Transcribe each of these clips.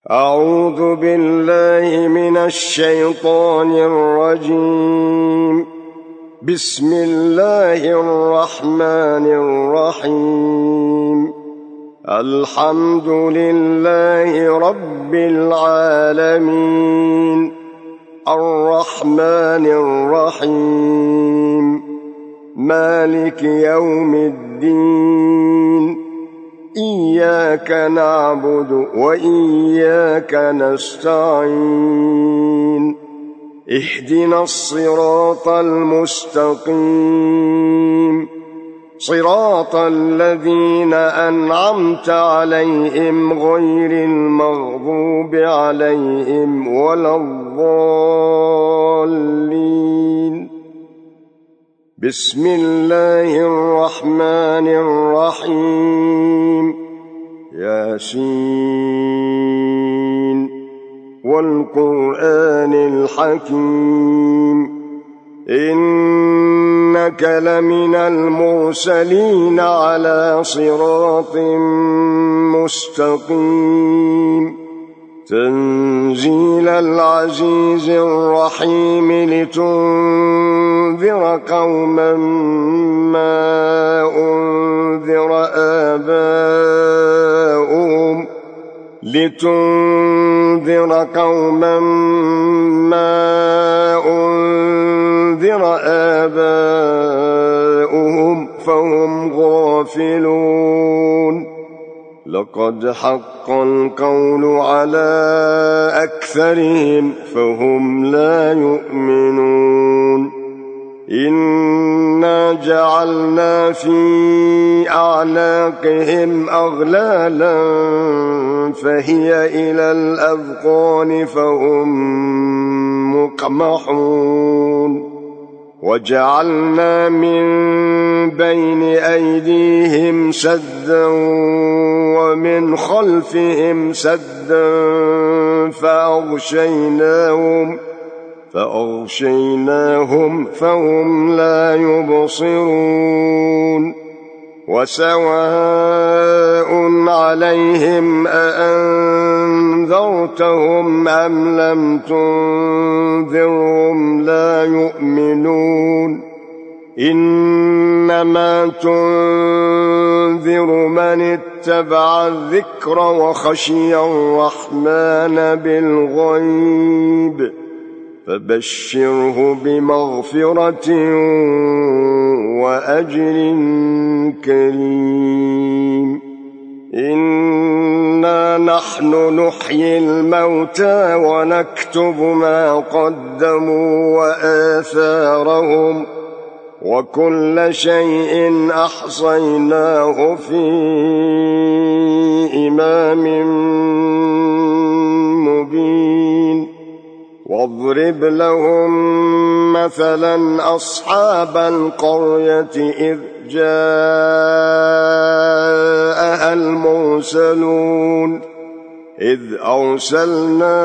أعوذ بالله من الشيطان الرجيم. بسم الله الرحمن الرحيم. الحمد لله رب العالمين، الرحمن الرحيم، مالك يوم الدين، إياك نعبد وإياك نستعين، اهدنا الصراط المستقيم، صراط الذين أنعمت عليهم غير المغضوب عليهم ولا الضالين. بسم الله الرحمن الرحيم. ياسين والقرآن الحكيم، إنك لمن المرسلين على صراط مستقيم، تنزيل العزيز الرحيم، لتنذر قوما ما أنذر آباؤهم فهم غافلون. لقد حق القول على أكثرهم فهم لا يؤمنون. إنا جعلنا في أعناقهم أغلالا فهي إلى الأذقان فهم مقمحون. وجعلنا من بين أيديهم سدا ومن خلفهم سدا فأغشيناهم فهم لا يبصرون. وسواء عليهم أأنذرتهم أم لم تنذرهم لا يؤمنون. إنما تنذر من اتبع الذكر وخشي الرحمن بالغيب، فبشره بمغفرة وأجر كريم. إنا نحن نحيي الموتى ونكتب ما قدموا وآثارهم، وكل شيء أحصيناه في إمام مبين. واضرب لهم مثلا أصحاب القرية إذ جاءها المرسلون، إذ أرسلنا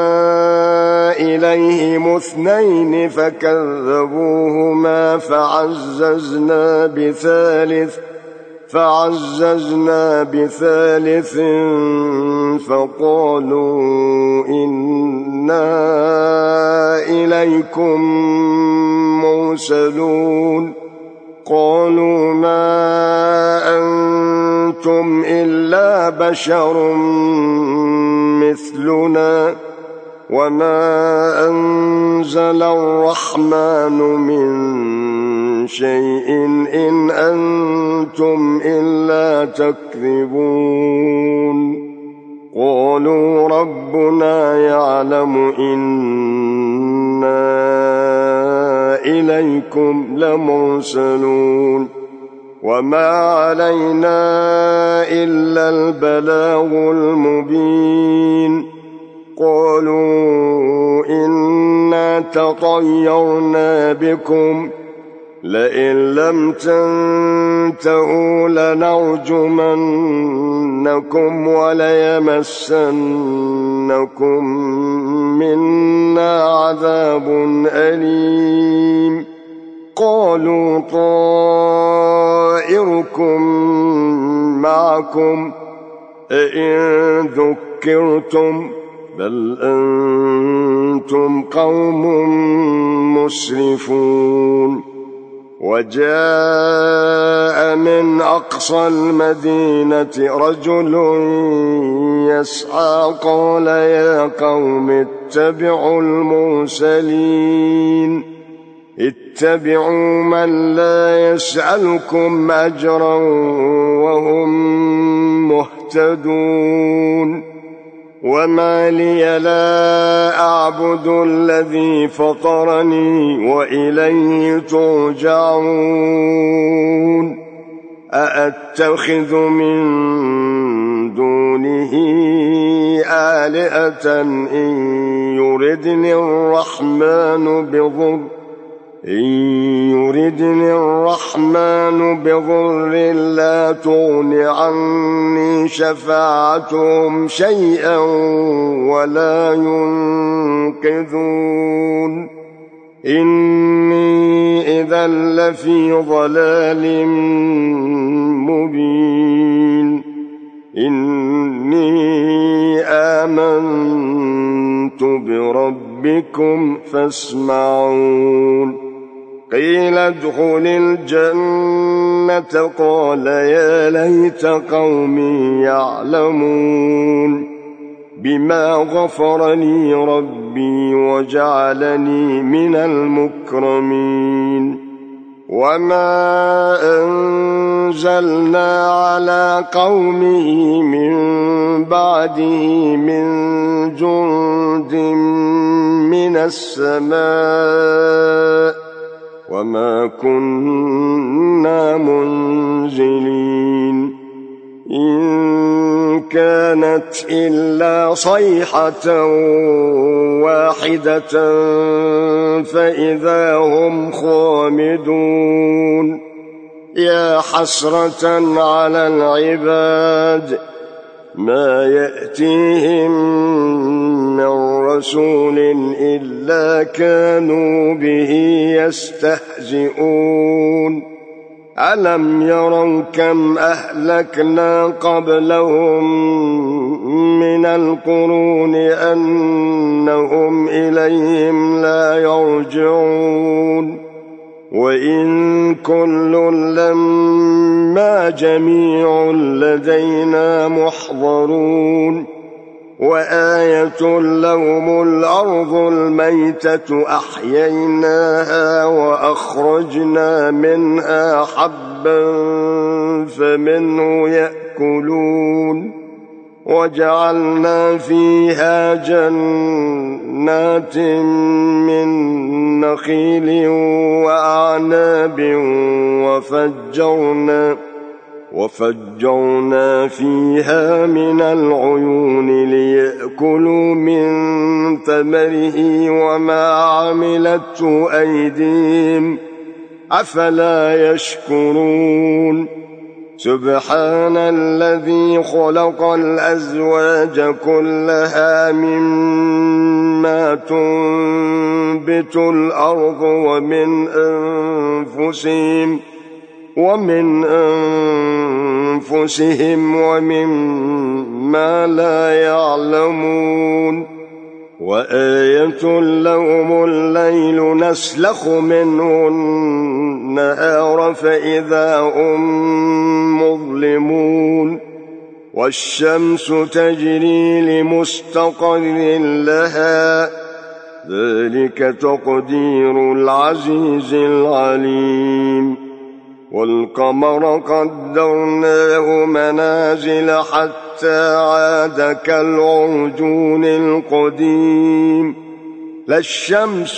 إليهم 2 فكذبوهما فعززنا بثالث فقالوا إنا إليكم مرسلون. قالوا ما أنتم إلا بشر مثلنا وما أنزل الرحمن من شيء إن أنتم إلا تكذبون. قالوا ربنا يعلم إنا إليكم لمرسلون وما علينا إلا البلاغ المبين. قالوا إنا تطيرنا بكم لئن لم تنتهوا لنرجمنكم وليمسنكم منا عذاب أليم. قالوا طائركم معكم أئن ذكرتم ذكرتم بل أنتم قوم مسرفون وجاء من أقصى المدينة رجل يسعى قال يا قوم اتبعوا المرسلين اتبعوا من لا يسألكم أجرا وهم مهتدون وما لي لا أعبد الذي فطرني وإليه ترجعون أأتخذ من دونه آلهة إن يردني الرحمن بضر لا تغن عني شفاعتهم شيئا ولا ينقذون إني إذا لفي ضلال مبين إني آمنت بربكم فاسمعون قيل ادخل الجنة قال يا ليت قومي يعلمون بما غفر لي ربي وجعلني من المكرمين وما أنزلنا على قومه من بعده من جند من السماء وما كنا منزلين إن كانت إلا صيحة واحدة فإذا هم خامدون يا حسرة على العباد ما يأتيهم من رسول إلا كانوا به يستهزئون ألم يروا كم أهلكنا قبلهم من القرون أنهم إليهم لا يرجعون وإن كل لما جميع لدينا محضرون وآية لهم الأرض الميتة أحييناها وأخرجنا منها حبا فمنه يأكلون وجعلنا فيها جنات من نخيل وأعناب وفجرنا فيها من العيون ليأكلوا من ثمره وما عملته أيديهم أفلا يشكرون سبحان الذي خلق الأزواج كلها مما تنبت الأرض ومن أنفسهم ومما لا يعلمون وآية لهم الليل نسلخ منه النهار فإذا هم مظلمون والشمس تجري لمستقر لها ذلك تقدير العزيز العليم والقمر قدرناه منازل حتى عاد كالعرجون القديم لا الشمس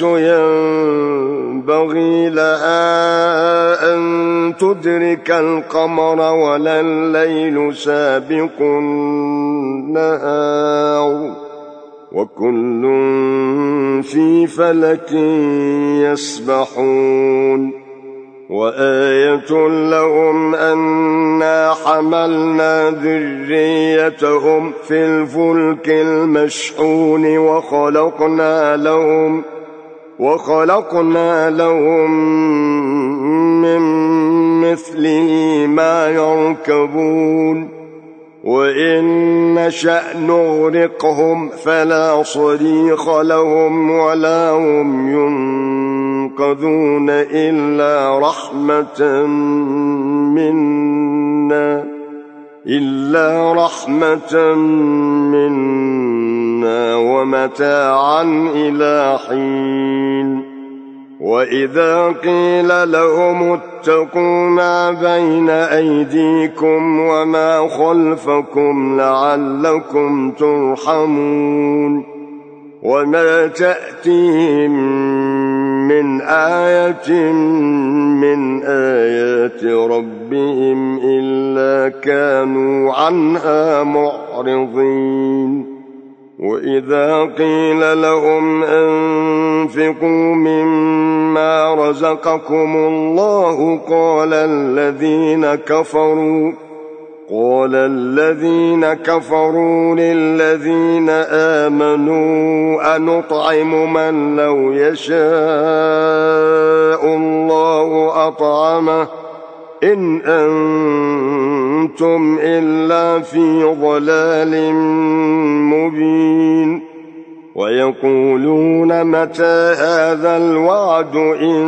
ينبغي لها أن تدرك القمر ولا الليل سابق النهار وكل في فلك يسبحون وآية لهم أنا حملنا ذريتهم في الفلك المشحون وخلقنا لهم من مثله ما يركبون وإن نشأ نغرقهم فلا صريخ لهم ولا هم ينقذون إلا رحمة منا ومتاعا إلى حين. وإذا قيل لهم اتقوا ما بين أيديكم وما خلفكم لعلكم ترحمون وما تأتيهم من آية من آيات ربهم إلا كانوا عنها معرضين. وإذا قيل لهم أنفقوا مما رزقكم الله قال الذين كفروا للذين آمنوا أنطعم من لو يشاء الله أطعمه إن أنتم إلا في ضلال مبين. ويقولون متى هذا الوعد إن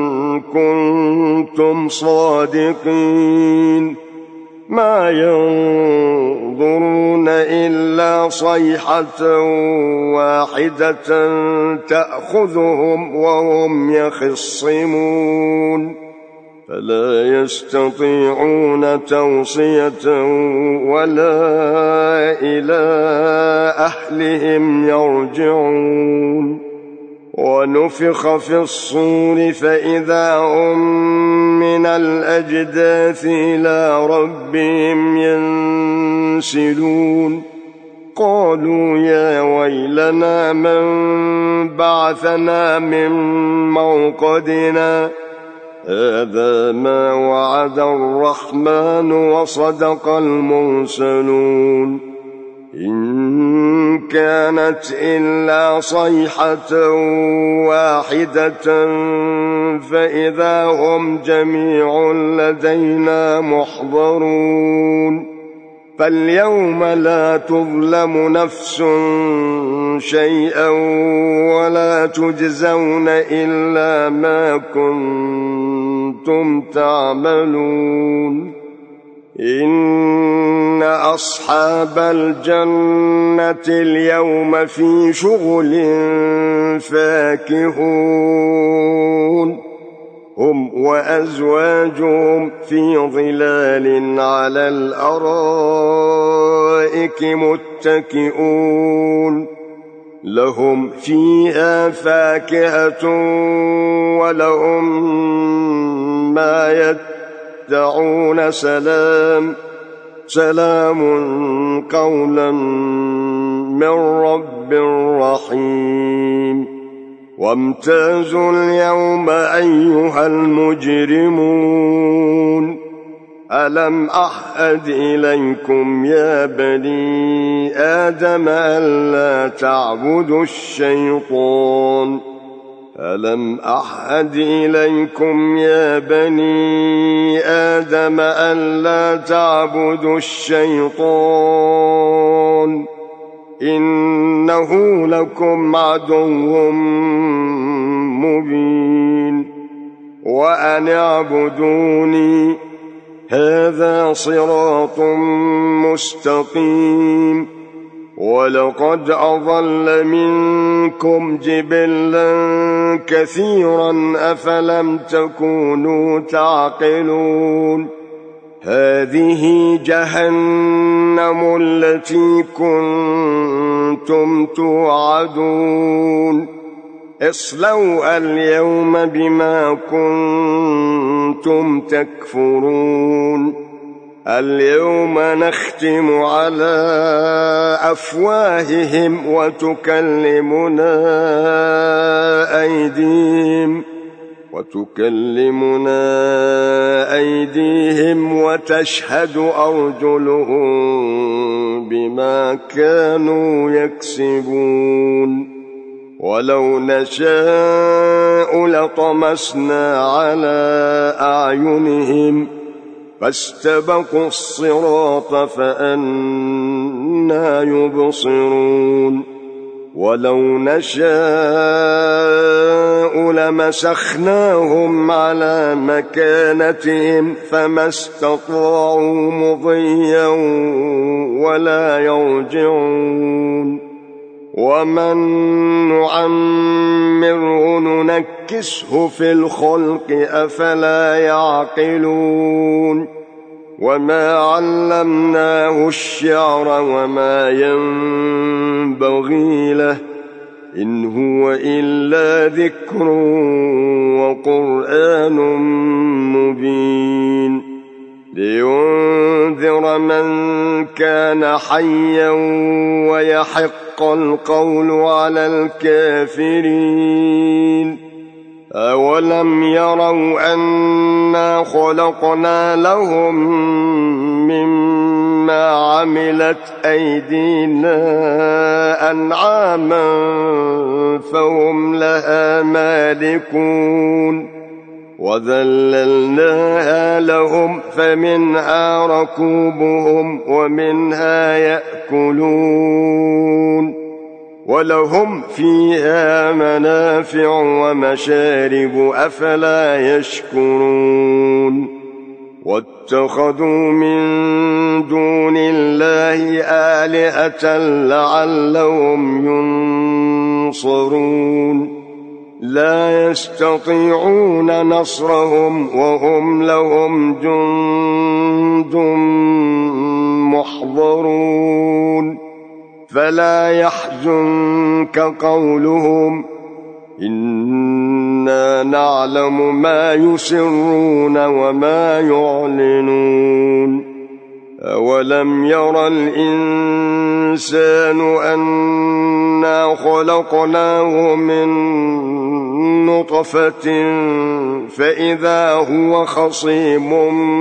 كنتم صادقين ما ينظرون إلا صيحة واحدة تأخذهم وهم يخصمون فلا يستطيعون توصية ولا إلى أهلهم يرجعون. ونفخ في الصور فإذا هم من الأجداث إلى ربهم ينسلون قالوا يا ويلنا من بعثنا من موقدنا هذا ما وعد الرحمن وصدق المرسلون إن كانت إلا صيحة واحدة فإذا هم جميع لدينا محضرون. فاليوم لا تظلم نفس شيئا ولا تجزون إلا ما كنتم تعملون. إن أصحاب الجنة اليوم في شغل فاكهون هم وأزواجهم في ظلال على الأرائك متكئون لهم فيها فاكهة ولهم ما يدعون سلام قولا من رب رحيم. وامتازوا اليوم أيها المجرمون ألم أعهد إليكم يا بني آدم ألا تعبدوا الشيطان ألم أعهد إليكم يا بني آدم ألا تعبدوا الشيطان إنه لكم عدو مبين وأن اعبدوني هذا صراط مستقيم. ولقد أضل منكم جبلا كثيرا أفلم تكونوا تعقلون هذه جهنم التي كنتم توعدون اصلوا اليوم بما كنتم تكفرون. اليوم نختم على أفواههم وتكلمنا أيديهم وتشهد أرجلهم بما كانوا يكسبون. ولو نشاء لطمسنا على أعينهم فاستبقوا الصراط فأنى يبصرون ولو نشاء لمسخناهم على مكانتهم فما استطاعوا مضيا ولا يرجعون ومن نعمره ننكسه في الخلق أفلا يعقلون وما علمناه الشعر وما ينبغي له إن هو إلا ذكر وقرآن مبين لينذر من كان حيا ويحق القول على الكافرين أولم يروا أنا خلقنا لهم مما عملت أيدينا أنعاما فهم لها مالكون وذللناها لهم فمنها ركوبهم ومنها يأكلون ولهم فيها منافع ومشارب أفلا يشكرون واتخذوا من دون الله آلهة لعلهم ينصرون لا يستطيعون نصرهم وهم لهم جند محضرون فلا يحزنك قولهم إنا نعلم ما يسرون وما يعلنون أولم ير الإنسان أنا خلقناه من نطفة فإذا هو خصيم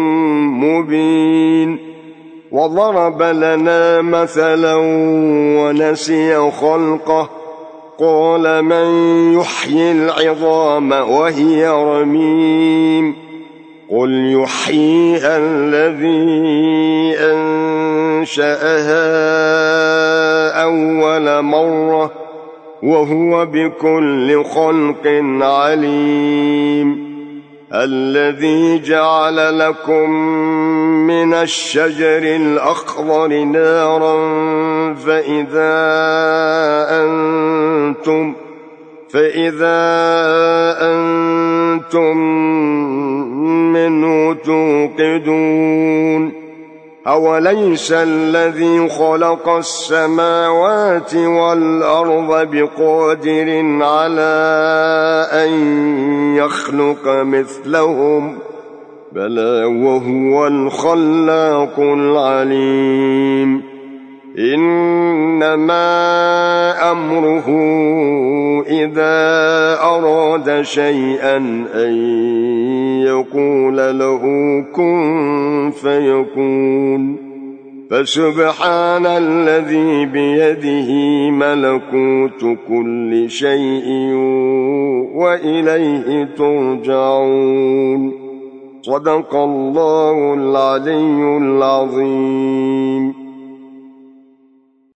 مبين وضرب لنا مثلا ونسي خلقه قال من يحيي العظام وهي رميم قل يحييها الذي أنشأها أول مرة وهو بكل خلق عليم الذي جعل لكم من الشجر الأخضر نارا فإذا أنتم منه توقدون أوليس الذي خلق السماوات والأرض بقادر على أن يخلق مثلهم بلى وهو الخلاق العليم إنما أمره إذا أراد شيئا أن يقول له كن فيكون فسبحان الذي بيده ملكوت كل شيء وإليه ترجعون صدق الله العلي العظيم.